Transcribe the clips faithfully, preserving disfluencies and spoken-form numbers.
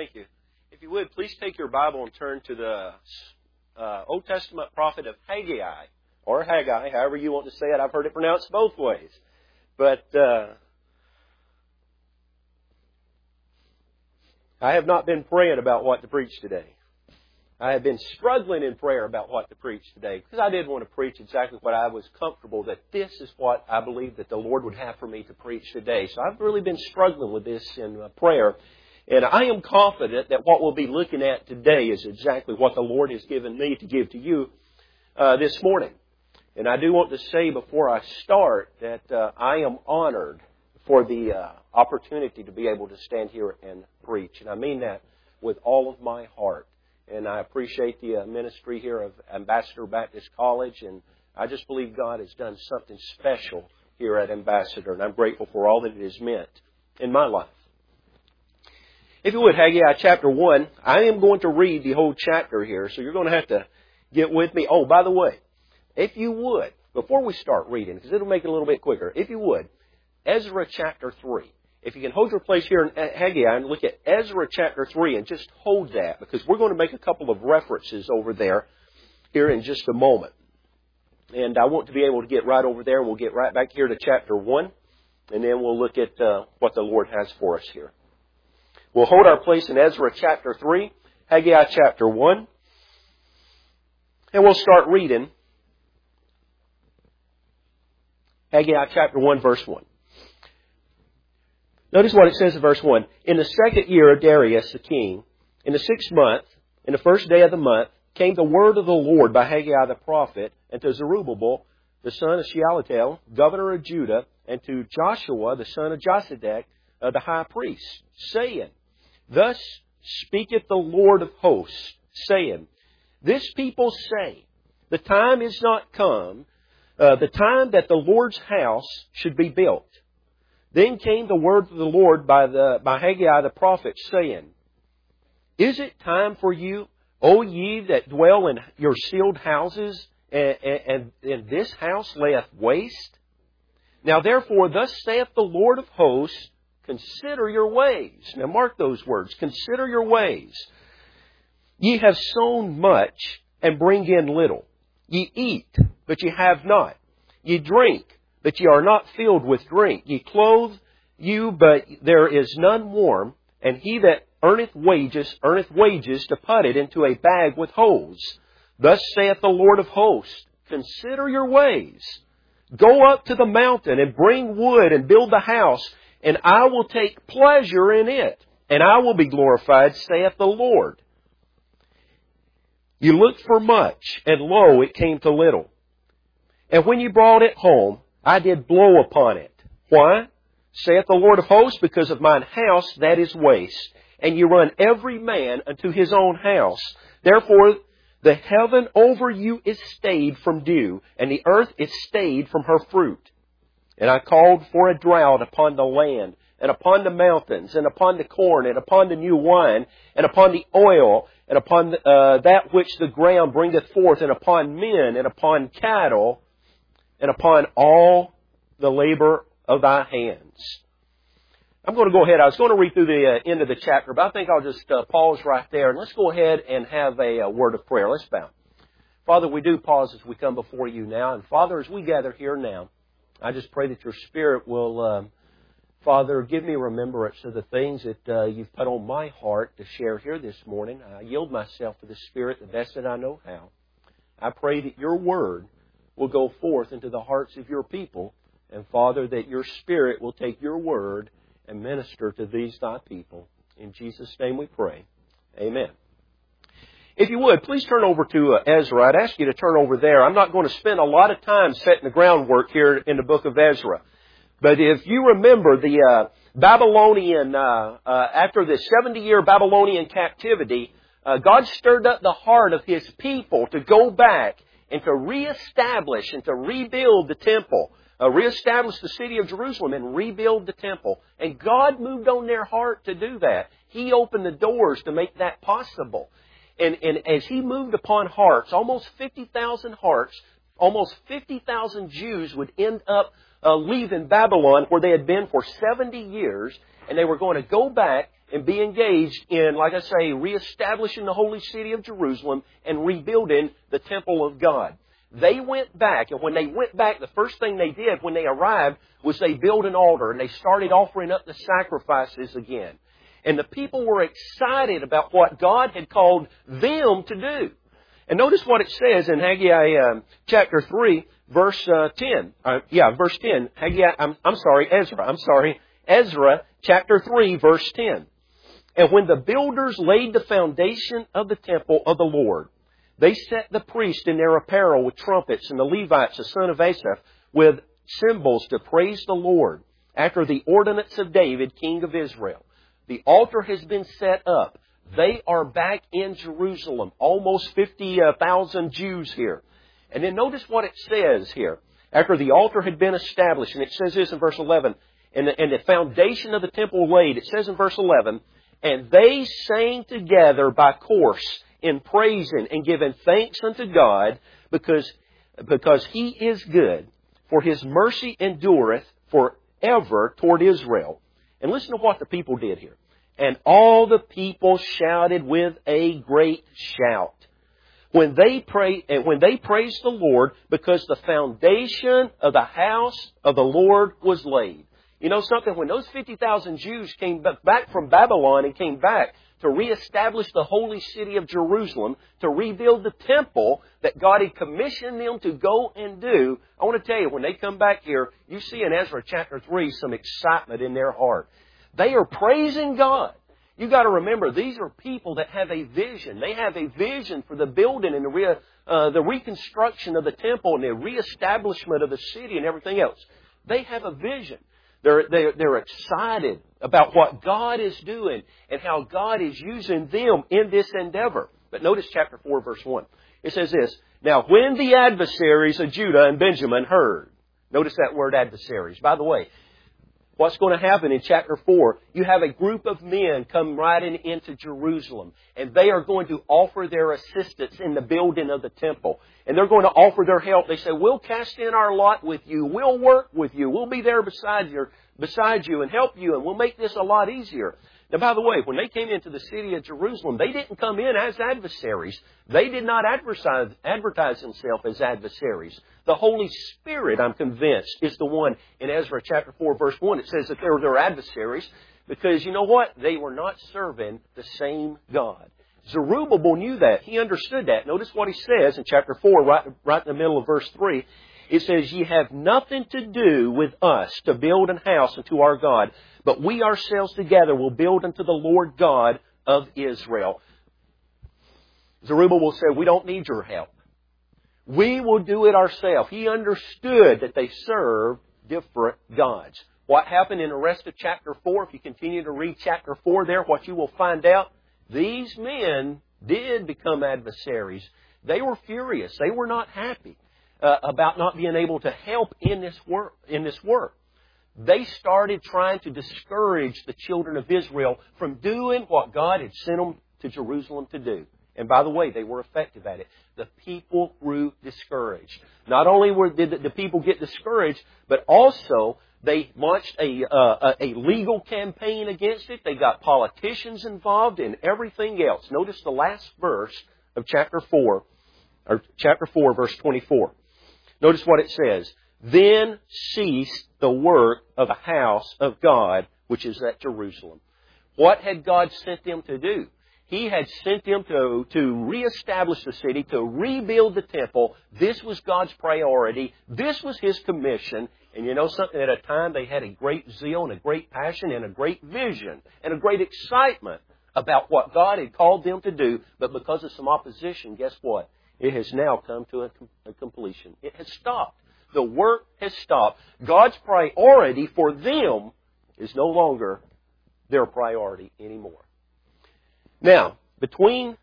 Thank you. If you would, please take your Bible and turn to the uh, Old Testament prophet of Haggai, or Haggai, however you want to say it. I've heard it pronounced both ways. But uh, I have not been praying about what to preach today. I have been struggling in prayer about what to preach today because I did want to preach exactly what I was comfortable that this is what I believe that the Lord would have for me to preach today. So I've really been struggling with this in uh, prayer. And I am confident that what we'll be looking at today is exactly what the Lord has given me to give to you uh, this morning. And I do want to say before I start that uh, I am honored for the uh, opportunity to be able to stand here and preach. And I mean that with all of my heart. And I appreciate the uh, ministry here of Ambassador Baptist College. And I just believe God has done something special here at Ambassador. And I'm grateful for all that it has meant in my life. If you would, Haggai chapter one, I am going to read the whole chapter here. So you're going to have to get with me. Oh, by the way, if you would, before we start reading, because it'll make it a little bit quicker, if you would, Ezra chapter three. If you can hold your place here in Haggai and look at Ezra chapter three and just hold that, because we're going to make a couple of references over there here in just a moment. And I want to be able to get right over there, and we'll get right back here to chapter one, and then we'll look at uh, what the Lord has for us here. We'll hold our place in Ezra chapter three, Haggai chapter one, and we'll start reading Haggai chapter one, verse one. Notice what it says in verse one. In the second year of Darius the king, in the sixth month, in the first day of the month, came the word of the Lord by Haggai the prophet, and to Zerubbabel, the son of Shealtiel, governor of Judah, and to Joshua, the son of Josedek, uh, the high priest, saying, Thus speaketh the Lord of hosts, saying, This people say, the time is not come, uh, the time that the Lord's house should be built. Then came the word of the Lord by the by Haggai the prophet, saying, Is it time for you, O ye that dwell in your sealed houses, and, and, and this house layeth waste? Now therefore, thus saith the Lord of hosts, Consider your ways. Now mark those words. Consider your ways. Ye have sown much, and bring in little. Ye eat, but ye have not. Ye drink, but ye are not filled with drink. Ye clothe you, but there is none warm. And he that earneth wages, earneth wages to put it into a bag with holes. Thus saith the Lord of hosts, Consider your ways. Go up to the mountain, and bring wood, and build the house, and I will take pleasure in it, and I will be glorified, saith the Lord. You looked for much, and lo, it came to little. And when you brought it home, I did blow upon it. Why? Saith the Lord of hosts, because of mine house that is waste. And you run every man unto his own house. Therefore the heaven over you is stayed from dew, and the earth is stayed from her fruit. And I called for a drought upon the land, and upon the mountains, and upon the corn, and upon the new wine, and upon the oil, and upon the, uh, that which the ground bringeth forth, and upon men, and upon cattle, and upon all the labor of thy hands. I'm going to go ahead. I was going to read through the uh, end of the chapter, but I think I'll just uh, pause right there. And let's go ahead and have a, a word of prayer. Let's bow. Father, we do pause as we come before you now. And Father, as we gather here now, I just pray that your Spirit will, uh, Father, give me remembrance of the things that uh, you've put on my heart to share here this morning. I yield myself to the Spirit the best that I know how. I pray that your word will go forth into the hearts of your people. And Father, that your Spirit will take your word and minister to these thy people. In Jesus' name we pray. Amen. If you would, please turn over to uh, Ezra. I'd ask you to turn over there. I'm not going to spend a lot of time setting the groundwork here in the book of Ezra. But if you remember the uh, Babylonian, uh, uh, after the seventy-year Babylonian captivity, uh, God stirred up the heart of His people to go back and to reestablish and to rebuild the temple. Uh, reestablish the city of Jerusalem and rebuild the temple. And God moved on their heart to do that. He opened the doors to make that possible. And, and as He moved upon hearts, almost fifty thousand hearts, almost fifty thousand Jews would end up uh, leaving Babylon where they had been for seventy years. And they were going to go back and be engaged in, like I say, reestablishing the holy city of Jerusalem and rebuilding the temple of God. They went back, and when they went back, the first thing they did when they arrived was they built an altar, and they started offering up the sacrifices again. And the people were excited about what God had called them to do. And notice what it says in Haggai um, chapter three, verse uh, ten. Uh, yeah, verse ten. Haggai, I'm, I'm sorry, Ezra. I'm sorry. Ezra chapter three, verse ten. And when the builders laid the foundation of the temple of the Lord, they set the priests in their apparel with trumpets, and the Levites, the son of Asaph, with cymbals to praise the Lord, after the ordinance of David, king of Israel. The altar has been set up. They are back in Jerusalem. Almost fifty thousand Jews here. And then notice what it says here. After the altar had been established, and it says this in verse eleven, and the, and the foundation of the temple laid, it says in verse eleven, and they sang together by course in praising and giving thanks unto God, because, because He is good, for His mercy endureth forever toward Israel. And listen to what the people did here. And all the people shouted with a great shout. When they pray, and when they praised the Lord, because the foundation of the house of the Lord was laid. You know something? When those fifty thousand Jews came back from Babylon and came back to reestablish the holy city of Jerusalem, to rebuild the temple that God had commissioned them to go and do, I want to tell you, when they come back here, you see in Ezra chapter three some excitement in their heart. They are praising God. You've got to remember, these are people that have a vision. They have a vision for the building and the, re, uh, the reconstruction of the temple and the reestablishment of the city and everything else. They have a vision. They're, they're, they're excited about what God is doing and how God is using them in this endeavor. But notice chapter four, verse one. It says this, now when the adversaries of Judah and Benjamin heard, notice that word adversaries. By the way, what's going to happen in chapter four, you have a group of men come riding into Jerusalem, and they are going to offer their assistance in the building of the temple. And they're going to offer their help. They say, we'll cast in our lot with you. We'll work with you. We'll be there beside you, beside you and help you, and we'll make this a lot easier. Now, by the way, when they came into the city of Jerusalem, they didn't come in as adversaries. They did not advertise, advertise themselves as adversaries. The Holy Spirit, I'm convinced, is the one in Ezra chapter four, verse one. It says that they were their adversaries because, you know what? They were not serving the same God. Zerubbabel knew that. He understood that. Notice what he says in chapter four, right, right in the middle of verse three. It says, ye have nothing to do with us to build an house unto our God, but we ourselves together will build unto the Lord God of Israel. Zerubbabel said, we don't need your help. We will do it ourselves. He understood that they served different gods. What happened in the rest of chapter four, if you continue to read chapter four there, what you will find out, these men did become adversaries. They were furious. They were not happy uh, about not being able to help in this work. In this work. They started trying to discourage the children of Israel from doing what God had sent them to Jerusalem to do. And by the way, they were effective at it. The people grew discouraged. Not only were, did the people get discouraged, but also they launched a, uh, a legal campaign against it. They got politicians involved and everything else. Notice the last verse of chapter four, or chapter four, verse twenty-four. Notice what it says. Then ceased the work of the house of God, which is at Jerusalem. What had God sent them to do? He had sent them to, to reestablish the city, to rebuild the temple. This was God's priority. This was His commission. And you know something? At a time they had a great zeal and a great passion and a great vision and a great excitement about what God had called them to do. But because of some opposition, guess what? It has now come to a, a completion. It has stopped. The work has stopped. God's priority for them is no longer their priority anymore. Now, between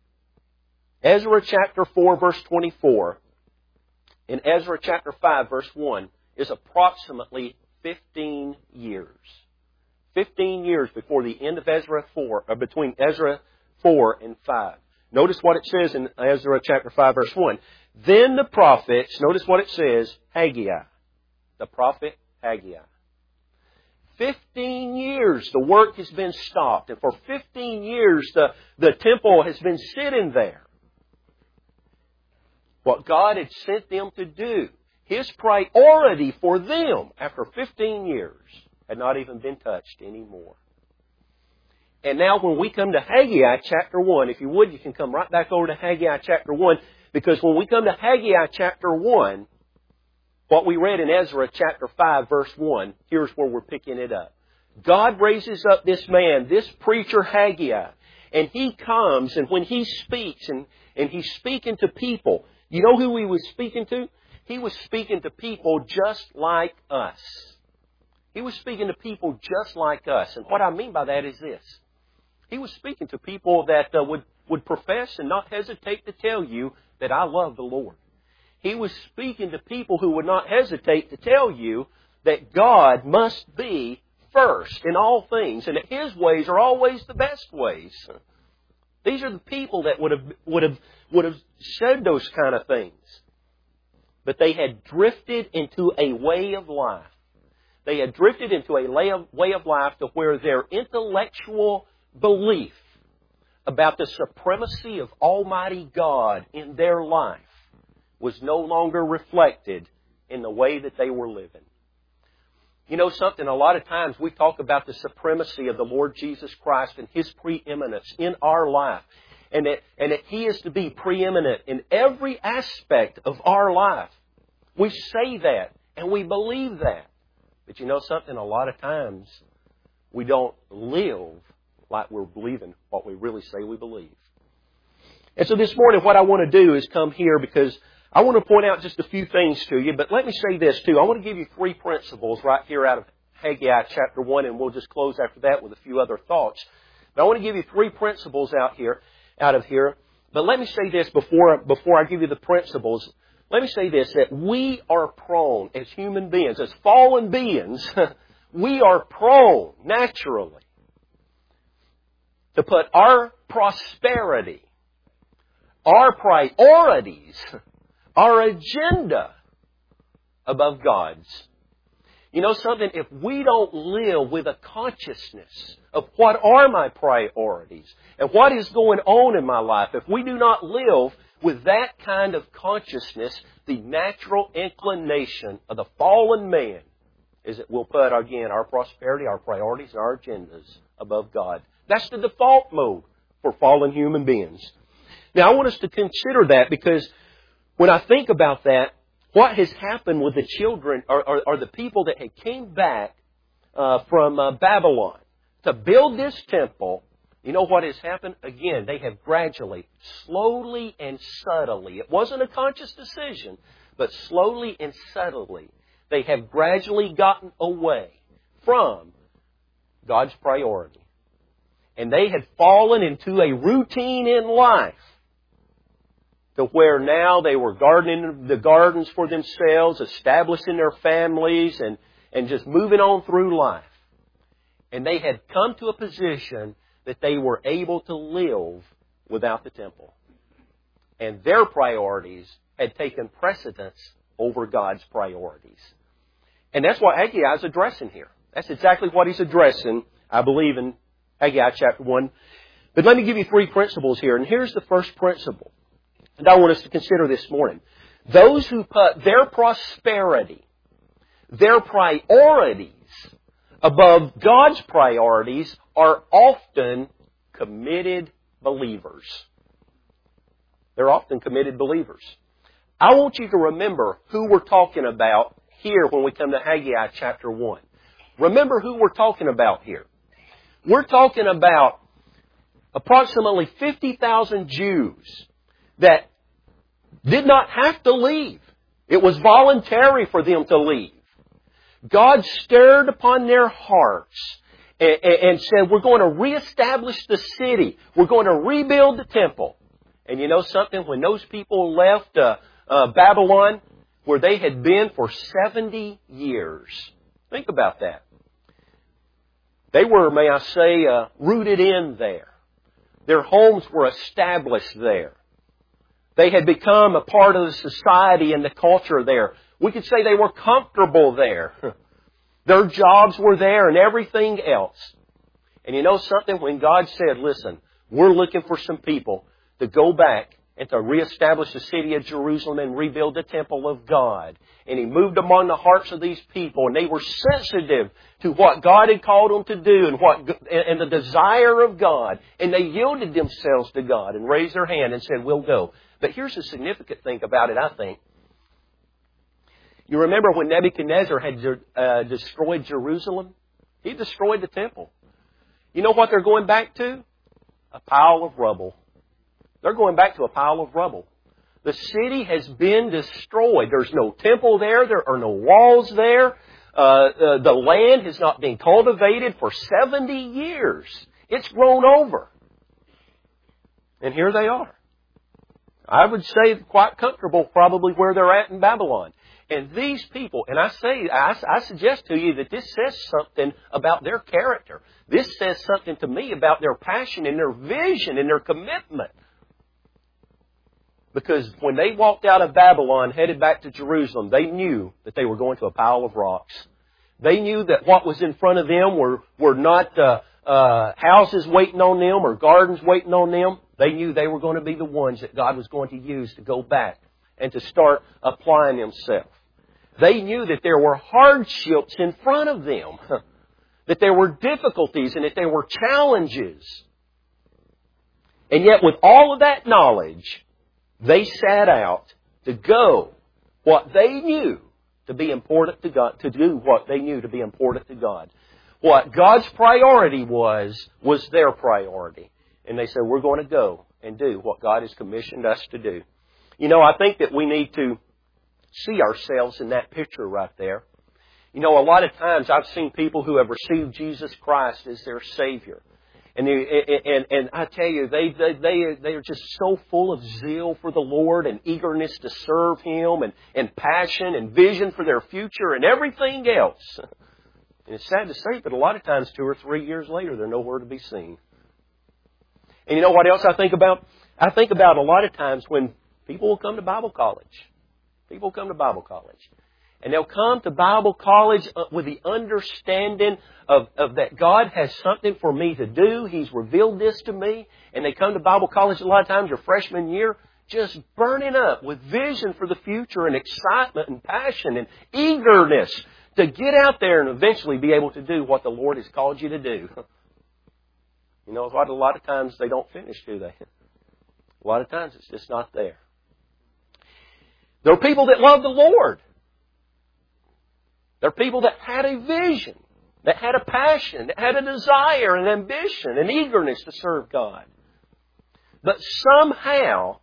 Ezra chapter four, verse twenty-four, and Ezra chapter five, verse one, is approximately fifteen years. Fifteen years before the end of Ezra four, or between Ezra four and five. Notice what it says in Ezra chapter five, verse one. Then the prophets, notice what it says, Haggai, the prophet Haggai, fifteen years the work has been stopped. And for fifteen years the, the temple has been sitting there. What God had sent them to do, His priority for them after fifteen years, had not even been touched anymore. And now when we come to Haggai chapter one, if you would, you can come right back over to Haggai chapter one, because when we come to Haggai chapter one, what we read in Ezra chapter five verse one, here's where we're picking it up. God raises up this man, this preacher Haggai, and he comes, and when he speaks, and, and he's speaking to people, you know who he was speaking to? He was speaking to people just like us. He was speaking to people just like us. And what I mean by that is this. He was speaking to people that uh, would, would profess and not hesitate to tell you that I love the Lord. He was speaking to people who would not hesitate to tell you that God must be first in all things and that His ways are always the best ways. These are the people that would have, would have, would have said those kind of things. But they had drifted into a way of life. They had drifted into a way of life to where their intellectual belief about the supremacy of Almighty God in their life was no longer reflected in the way that they were living. You know something, a lot of times we talk about the supremacy of the Lord Jesus Christ and His preeminence in our life. And that, and that He is to be preeminent in every aspect of our life. We say that and we believe that. But you know something, a lot of times we don't live like we're believing what we really say we believe. And so this morning what I want to do is come here because I want to point out just a few things to you. But let me say this too. I want to give you three principles right here out of Haggai chapter one, and we'll just close after that with a few other thoughts. But I want to give you three principles out here, out of here. But let me say this before, before I give you the principles. Let me say this, that we are prone as human beings, as fallen beings, we are prone naturally to put our prosperity, our priorities, our agenda above God's. You know something? If we don't live with a consciousness of what are my priorities and what is going on in my life, if we do not live with that kind of consciousness, the natural inclination of the fallen man is that we'll put, again, our prosperity, our priorities, and our agendas above God. That's the default mode for fallen human beings. Now, I want us to consider that because when I think about that, what has happened with the children or, or, or the people that had came back uh, from uh, Babylon to build this temple, you know what has happened? Again, they have gradually, slowly and subtly, it wasn't a conscious decision, but slowly and subtly, they have gradually gotten away from God's priority. And they had fallen into a routine in life to where now they were gardening the gardens for themselves, establishing their families, and, and just moving on through life. And they had come to a position that they were able to live without the temple. And their priorities had taken precedence over God's priorities. And that's what Haggai is addressing here. That's exactly what he's addressing, I believe, in Haggai chapter one. But let me give you three principles here. And here's the first principle. And I want us to consider this morning. Those who put their prosperity, their priorities above God's priorities are often committed believers. They're often committed believers. I want you to remember who we're talking about here when we come to Haggai chapter one. Remember who we're talking about here. We're talking about approximately fifty thousand Jews that did not have to leave. It was voluntary for them to leave. God stirred upon their hearts and, and said, we're going to reestablish the city. We're going to rebuild the temple. And you know something? When those people left uh, uh, Babylon, where they had been for seventy years, think about that. They were, may I say, uh, rooted in there. Their homes were established there. They had become a part of the society and the culture there. We could say they were comfortable there. Their jobs were there and everything else. And you know something? When God said, listen, we're looking for some people to go back and to reestablish the city of Jerusalem and rebuild the temple of God. And He moved among the hearts of these people, and they were sensitive to what God had called them to do and what and the desire of God. And they yielded themselves to God and raised their hand and said, we'll go. But here's the significant thing about it, I think. You remember when Nebuchadnezzar had uh, destroyed Jerusalem? He destroyed the temple. You know what they're going back to? A pile of rubble. They're going back to a pile of rubble. The city has been destroyed. There's no temple there. There are no walls there. Uh, uh, the land has not been cultivated for seventy years. It's grown over. And here they are. I would say quite comfortable probably where they're at in Babylon. And these people, and I say, I, I suggest to you that this says something about their character. This says something to me about their passion and their vision and their commitment. Because when they walked out of Babylon, headed back to Jerusalem, they knew that they were going to a pile of rocks. They knew that what was in front of them were, were not uh, uh, houses waiting on them or gardens waiting on them. They knew they were going to be the ones that God was going to use to go back and to start applying themselves. They knew that there were hardships in front of them, that there were difficulties and that there were challenges. And yet with all of that knowledge, they set out to go what they knew to be important to God, to do what they knew to be important to God. What God's priority was, was their priority. And they said, we're going to go and do what God has commissioned us to do. You know, I think that we need to see ourselves in that picture right there. You know, a lot of times I've seen people who have received Jesus Christ as their Savior. And they, and, and I tell you, they, they, they, they are just so full of zeal for the Lord and eagerness to serve Him and, and passion and vision for their future and everything else. And it's sad to say, but a lot of times two or three years later, they're nowhere to be seen. And you know what else I think about? I think about a lot of times when people will come to Bible college. People come to Bible college. And they'll come to Bible college with the understanding of, of that God has something for me to do. He's revealed this to me. And they come to Bible college a lot of times, their freshman year, just burning up with vision for the future and excitement and passion and eagerness to get out there and eventually be able to do what the Lord has called you to do. You know what? A lot of times they don't finish, do they? A lot of times it's just not there. There are people that love the Lord. There are people that had a vision, that had a passion, that had a desire and ambition and eagerness to serve God. But somehow,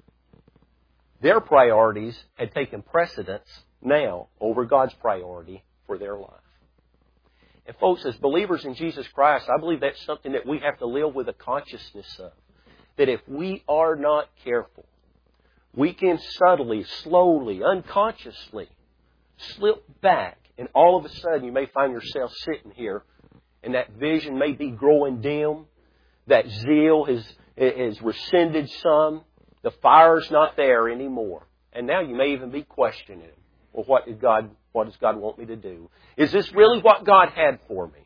their priorities had taken precedence now over God's priority for their life. And folks, as believers in Jesus Christ, I believe that's something that we have to live with a consciousness of. That if we are not careful, we can subtly, slowly, unconsciously slip back, and all of a sudden you may find yourself sitting here, and that vision may be growing dim. That zeal has, has rescinded some. The fire's not there anymore. And now you may even be questioning, well, what did God, what does God want me to do? Is this really what God had for me?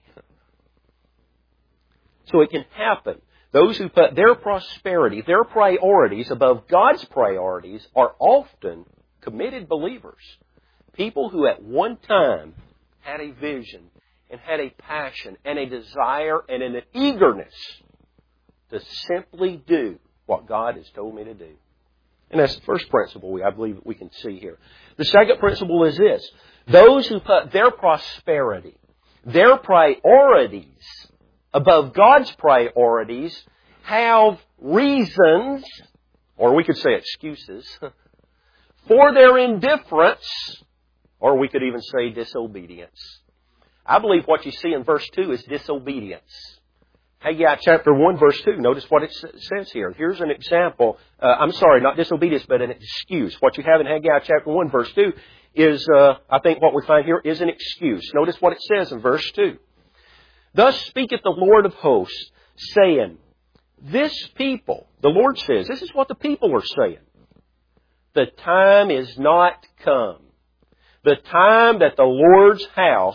So it can happen. Those who put their prosperity, their priorities above God's priorities are often committed believers. People who at one time had a vision and had a passion and a desire and an eagerness to simply do what God has told me to do. And that's the first principle we, I believe we can see here. The second principle is this. Those who put their prosperity, their priorities above God's priorities have reasons, or we could say excuses, for their indifference, or we could even say disobedience. I believe what you see in verse two is disobedience. Haggai chapter one, verse two. Notice what it says here. Here's an example. Uh, I'm sorry, not disobedience, but an excuse. What you have in Haggai chapter one, verse two is, uh, I think what we find here is an excuse. Notice what it says in verse two. Thus speaketh the Lord of hosts, saying, this people, the Lord says, this is what the people are saying. The time is not come. The time that the Lord's house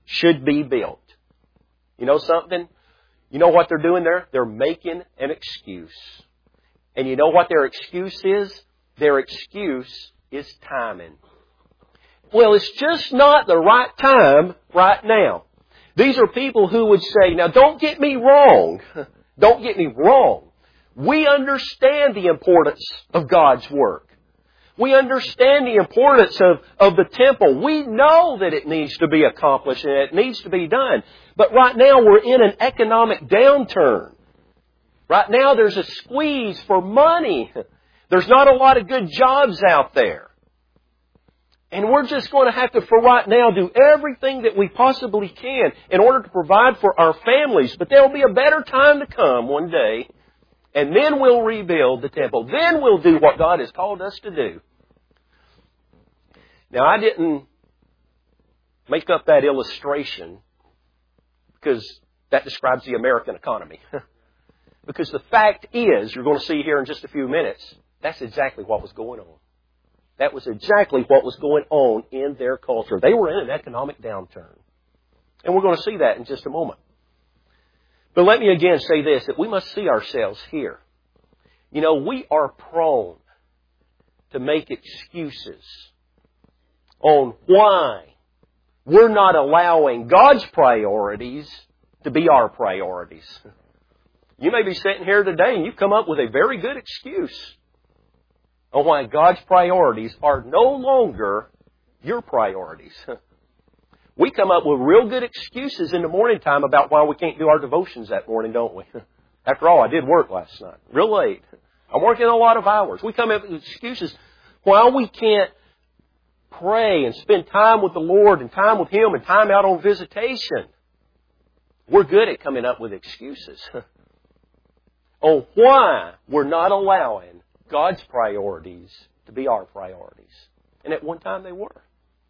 should be built. You know something? You know what they're doing there? They're making an excuse. And you know what their excuse is? Their excuse is timing. Well, it's just not the right time right now. These are people who would say, now don't get me wrong. Don't get me wrong. We understand the importance of God's work. We understand the importance of, of the temple. We know that it needs to be accomplished and it needs to be done. But right now we're in an economic downturn. Right now there's a squeeze for money. There's not a lot of good jobs out there. And we're just going to have to, for right now, do everything that we possibly can in order to provide for our families. But there will be a better time to come one day. And then we'll rebuild the temple. Then we'll do what God has called us to do. Now, I didn't make up that illustration because that describes the American economy. Because the fact is, you're going to see here in just a few minutes, that's exactly what was going on. That was exactly what was going on in their culture. They were in an economic downturn. And we're going to see that in just a moment. But let me again say this, that we must see ourselves here. You know, we are prone to make excuses on why we're not allowing God's priorities to be our priorities. You may be sitting here today and you've come up with a very good excuse on why God's priorities are no longer your priorities. We come up with real good excuses in the morning time about why we can't do our devotions that morning, don't we? After all, I did work last night, real late. I'm working a lot of hours. We come up with excuses why we can't pray and spend time with the Lord and time with Him and time out on visitation. We're good at coming up with excuses on why we're not allowing God's priorities to be our priorities. And at one time they were.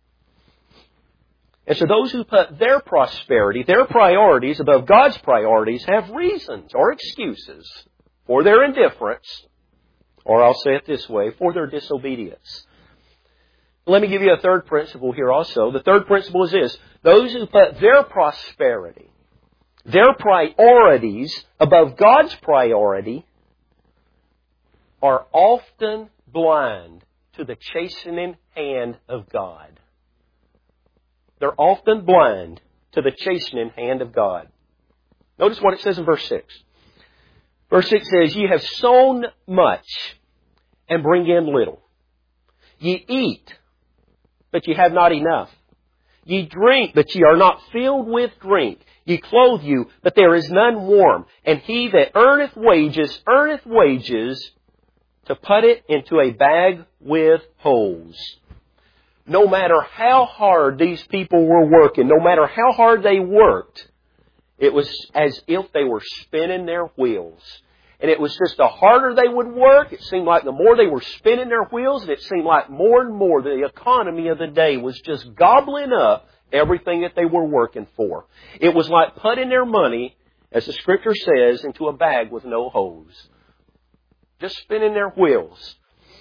And so those who put their prosperity, their priorities above God's priorities have reasons or excuses for their indifference, or I'll say it this way, for their disobedience. Let me give you a third principle here also. The third principle is this. Those who put their prosperity, their priorities above God's priority are often blind to the chastening hand of God. They're often blind to the chastening hand of God. Notice what it says in verse six. Verse six says, Ye have sown much and bring in little. Ye eat, but ye have not enough. Ye drink, but ye are not filled with drink. Ye clothe you, but there is none warm. And he that earneth wages, earneth wages to put it into a bag with holes. No matter how hard these people were working, no matter how hard they worked, it was as if they were spinning their wheels. And it was just the harder they would work, it seemed like the more they were spinning their wheels, and it seemed like more and more the economy of the day was just gobbling up everything that they were working for. It was like putting their money, as the Scripture says, into a bag with no holes. Just spinning their wheels.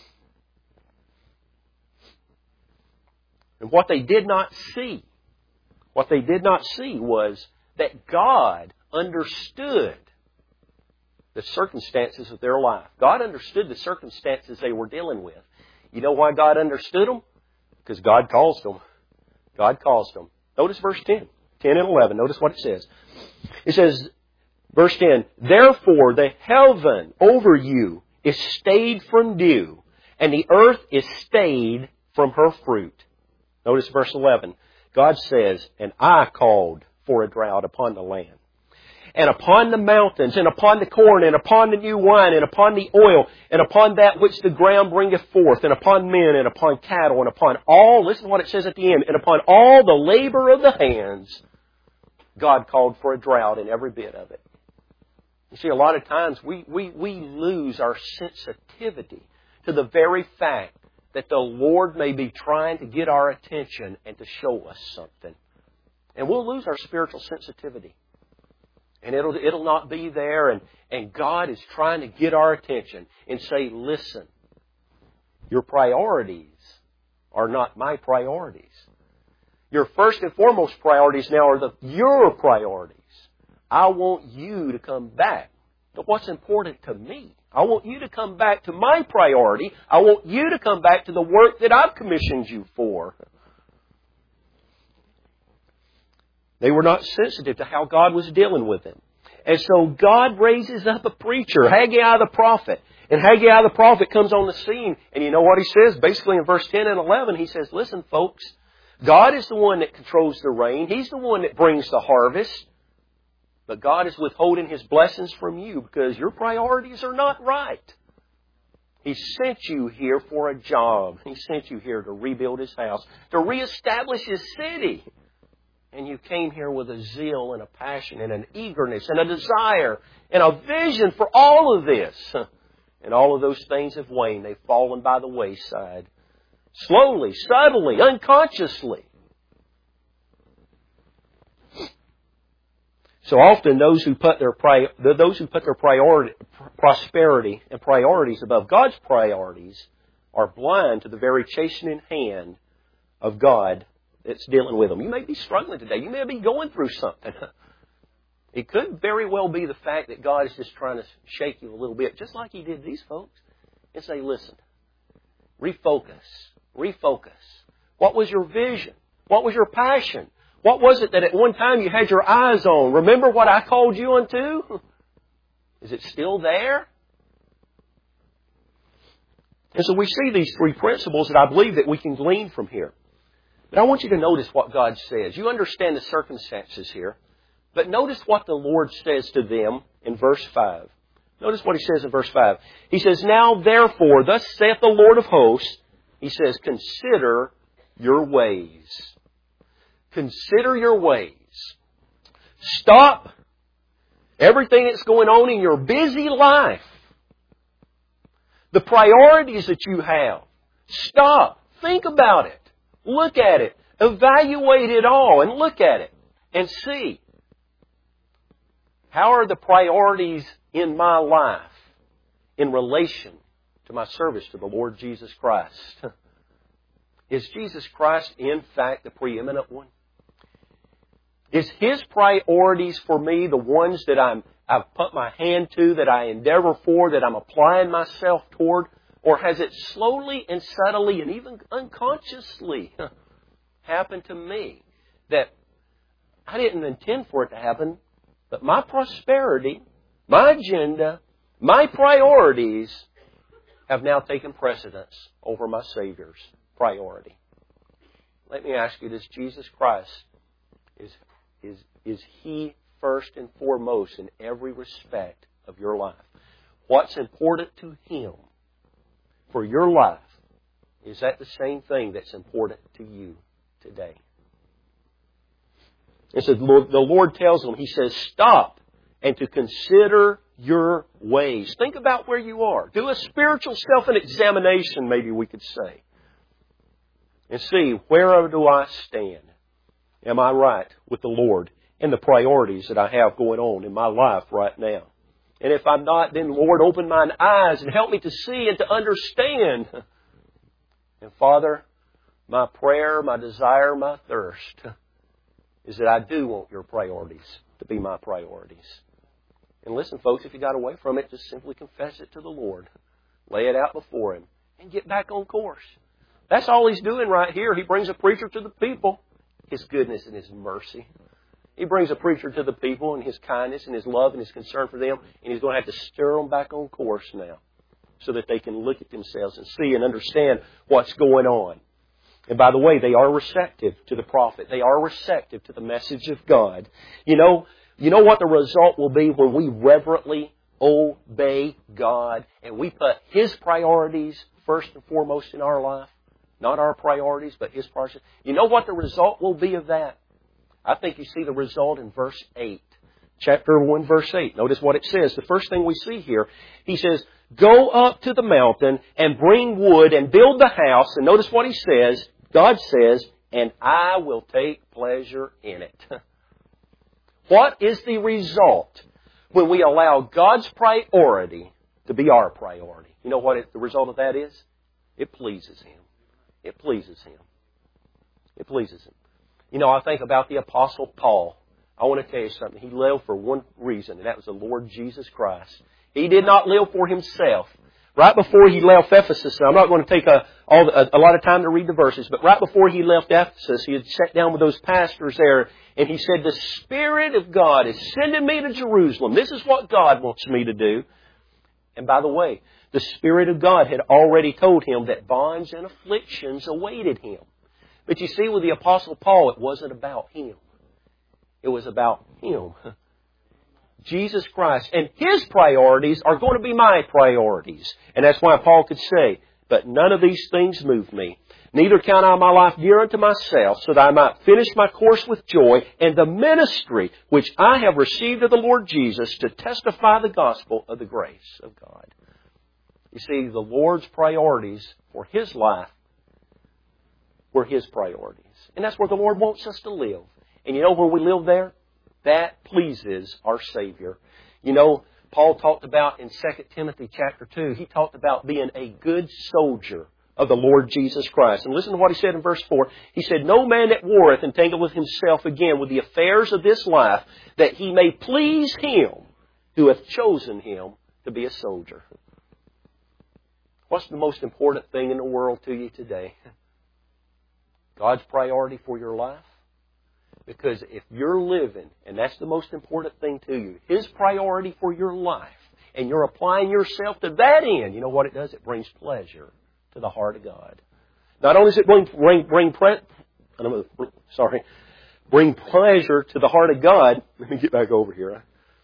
And what they did not see, what they did not see was that God understood the circumstances of their life. God understood the circumstances they were dealing with. You know why God understood them? Because God caused them. God caused them. Notice verse ten. ten and eleven. Notice what it says. It says, verse ten, Therefore the heaven over you is stayed from dew, and the earth is stayed from her fruit. Notice verse eleven. God says, And I called for a drought upon the land, and upon the mountains, and upon the corn, and upon the new wine, and upon the oil, and upon that which the ground bringeth forth, and upon men, and upon cattle, and upon all, listen to what it says at the end, and upon all the labor of the hands, God called for a drought in every bit of it. You see, a lot of times we, we, we lose our sensitivity to the very fact that the Lord may be trying to get our attention and to show us something. And we'll lose our spiritual sensitivity. And it'll, it'll not be there. And, and God is trying to get our attention and say, listen, your priorities are not my priorities. Your first and foremost priorities now are the, your priorities. I want you to come back to what's important to me. I want you to come back to my priority. I want you to come back to the work that I've commissioned you for. They were not sensitive to how God was dealing with them. And so God raises up a preacher, Haggai the prophet. And Haggai the prophet comes on the scene. And you know what he says? Basically in verse ten and eleven, he says, listen, folks, God is the one that controls the rain. He's the one that brings the harvest. But God is withholding His blessings from you because your priorities are not right. He sent you here for a job. He sent you here to rebuild His house, to reestablish His city. And you came here with a zeal and a passion and an eagerness and a desire and a vision for all of this. And all of those things have waned. They've fallen by the wayside. Slowly, subtly, unconsciously. So often those who put their pri- those who put their priority, prosperity and priorities above God's priorities are blind to the very chastening hand of God that's dealing with them. You may be struggling today. You may be going through something. It could very well be the fact that God is just trying to shake you a little bit, just like He did these folks, and say, listen, refocus, refocus. What was your vision? What was your passion? What was it that at one time you had your eyes on? Remember what I called you unto? Is it still there? And so we see these three principles that I believe that we can glean from here. But I want you to notice what God says. You understand the circumstances here. But notice what the Lord says to them in verse five. Notice what He says in verse five. He says, now therefore, thus saith the Lord of hosts, He says, consider your ways. Consider your ways. Stop everything that's going on in your busy life. The priorities that you have. Stop. Think about it. Look at it. Evaluate it all and look at it and see. How are the priorities in my life in relation to my service to the Lord Jesus Christ? Is Jesus Christ, in fact, the preeminent one? Is His priorities for me the ones that I'm, I've put my hand to, that I endeavor for, that I'm applying myself toward? Or has it slowly and subtly and even unconsciously happened to me that I didn't intend for it to happen, but my prosperity, my agenda, my priorities have now taken precedence over my Savior's priority? Let me ask you this. Jesus Christ, is, is, is He first and foremost in every respect of your life? What's important to Him for your life, is that the same thing that's important to you today? And so the Lord tells them, He says, stop and to consider your ways. Think about where you are. Do a spiritual self-examination, maybe we could say. And see, where do I stand? Am I right with the Lord and the priorities that I have going on in my life right now? And if I'm not, then Lord, open mine eyes and help me to see and to understand. And Father, my prayer, my desire, my thirst is that I do want your priorities to be my priorities. And listen, folks, if you got away from it, just simply confess it to the Lord. Lay it out before Him and get back on course. That's all He's doing right here. He brings a preacher to the people. His goodness and His mercy. He brings a preacher to the people and His kindness and His love and His concern for them. And He's going to have to stir them back on course now so that they can look at themselves and see and understand what's going on. And by the way, they are receptive to the prophet. They are receptive to the message of God. You know, you know what the result will be when we reverently obey God and we put His priorities first and foremost in our life? Not our priorities, but His priorities. You know what the result will be of that? I think you see the result in verse eight. Chapter one, verse eight. Notice what it says. The first thing we see here, He says, go up to the mountain and bring wood and build the house. And notice what He says. God says, and I will take pleasure in it. What is the result when we allow God's priority to be our priority? You know what it, the result of that is? It pleases Him. It pleases Him. It pleases Him. You know, I think about the Apostle Paul. I want to tell you something. He lived for one reason, and that was the Lord Jesus Christ. He did not live for himself. Right before he left Ephesus, and I'm not going to take a, all the, a, a lot of time to read the verses, but right before he left Ephesus, he had sat down with those pastors there, and he said, the Spirit of God is sending me to Jerusalem. This is what God wants me to do. And by the way, the Spirit of God had already told him that bonds and afflictions awaited him. But you see, with the Apostle Paul, it wasn't about him. It was about him. Jesus Christ. And His priorities are going to be my priorities. And that's why Paul could say, but none of these things move me. Neither count I my life dear unto myself, so that I might finish my course with joy, and the ministry which I have received of the Lord Jesus to testify the gospel of the grace of God. You see, the Lord's priorities for His life were His priorities. And that's where the Lord wants us to live. And you know where we live there? That pleases our Savior. You know, Paul talked about in Second Timothy chapter two, he talked about being a good soldier of the Lord Jesus Christ. And listen to what he said in verse four. He said, no man that warreth entangleth himself again with the affairs of this life, that he may please Him who hath chosen him to be a soldier. What's the most important thing in the world to you today? God's priority for your life? Because if you're living, and that's the most important thing to you, His priority for your life, and you're applying yourself to that end, you know what it does? It brings pleasure to the heart of God. Not only does it bring bring bring pre, sorry, bring pleasure to the heart of God. Let me get back over here.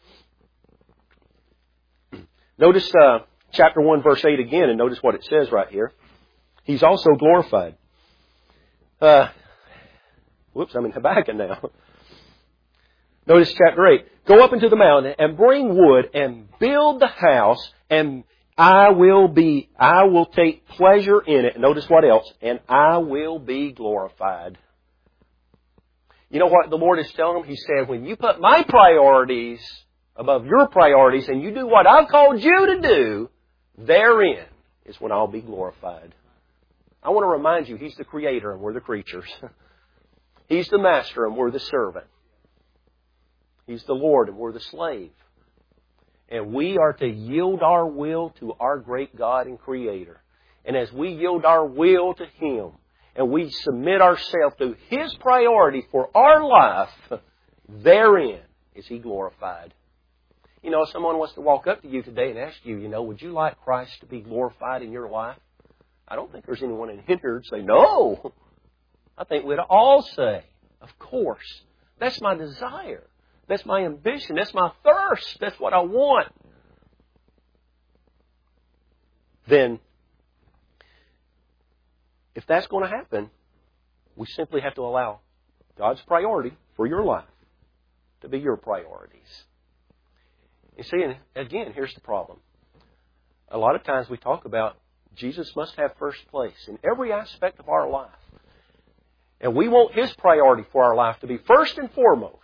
Notice uh, chapter one, verse eight again, and notice what it says right here. He's also glorified. Uh, Whoops, I'm in Habakkuk now. Notice chapter eight. Go up into the mountain and bring wood and build the house, and I will be, I will take pleasure in it. Notice what else? And I will be glorified. You know what the Lord is telling him? He said, when you put my priorities above your priorities and you do what I've called you to do, therein is when I'll be glorified. I want to remind you, He's the Creator and we're the creatures. He's the master and we're the servant. He's the Lord and we're the slave. And we are to yield our will to our great God and Creator. And as we yield our will to Him and we submit ourselves to His priority for our life, therein is He glorified. You know, if someone wants to walk up to you today and ask you, you know, would you like Christ to be glorified in your life? I don't think there's anyone in here who'd say, no. I think we'd all say, of course. That's my desire. That's my ambition. That's my thirst. That's what I want. Then, if that's going to happen, we simply have to allow God's priority for your life to be your priorities. You see, and again, here's the problem. A lot of times we talk about Jesus must have first place in every aspect of our life. And we want His priority for our life to be first and foremost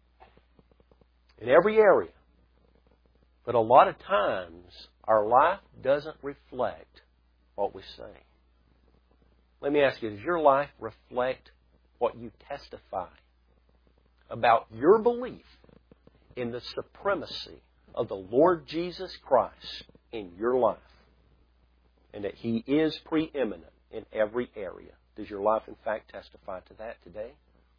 in every area. But a lot of times, our life doesn't reflect what we say. Let me ask you, does your life reflect what you testify about your belief in the supremacy of the Lord Jesus Christ in your life? And that He is preeminent in every area. Does your life, in fact, testify to that today?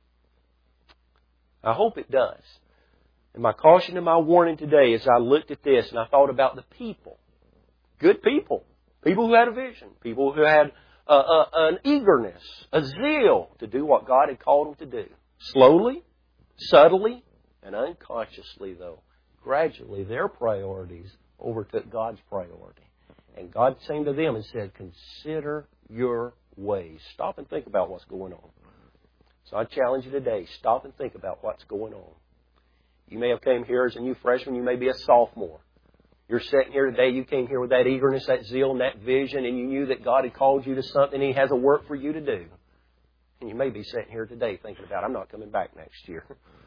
I hope it does. And my caution and my warning today as I looked at this and I thought about the people, good people, people who had a vision, people who had uh, uh, an eagerness, a zeal to do what God had called them to do. Slowly, subtly, and unconsciously, though, gradually their priorities overtook God's priority. And God came to them and said, consider your ways. Stop and think about what's going on. So I challenge you today, stop and think about what's going on. You may have came here as a new freshman, you may be a sophomore. You're sitting here today, you came here with that eagerness, that zeal, and that vision, and you knew that God had called you to something, and He has a work for you to do. And you may be sitting here today thinking about, I'm not coming back next year.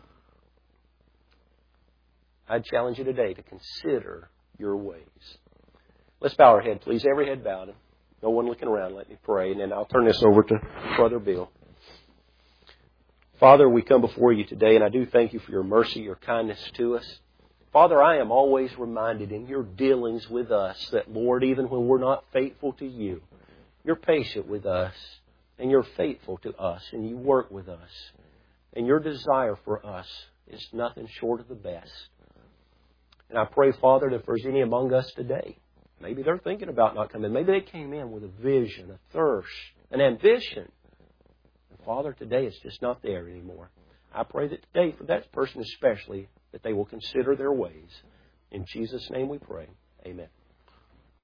I'd challenge you today to consider your ways. Let's bow our head, please. Every head bowed. No one looking around. Let me pray, and then I'll turn this over to Brother Bill. Father, we come before you today, and I do thank you for your mercy, your kindness to us. Father, I am always reminded in your dealings with us that, Lord, even when we're not faithful to you, you're patient with us, and you're faithful to us, and you work with us. And your desire for us is nothing short of the best. And I pray, Father, that if there's any among us today, maybe they're thinking about not coming. Maybe they came in with a vision, a thirst, an ambition. And Father, today it's just not there anymore. I pray that today, for that person especially, that they will consider their ways. In Jesus' name we pray. Amen.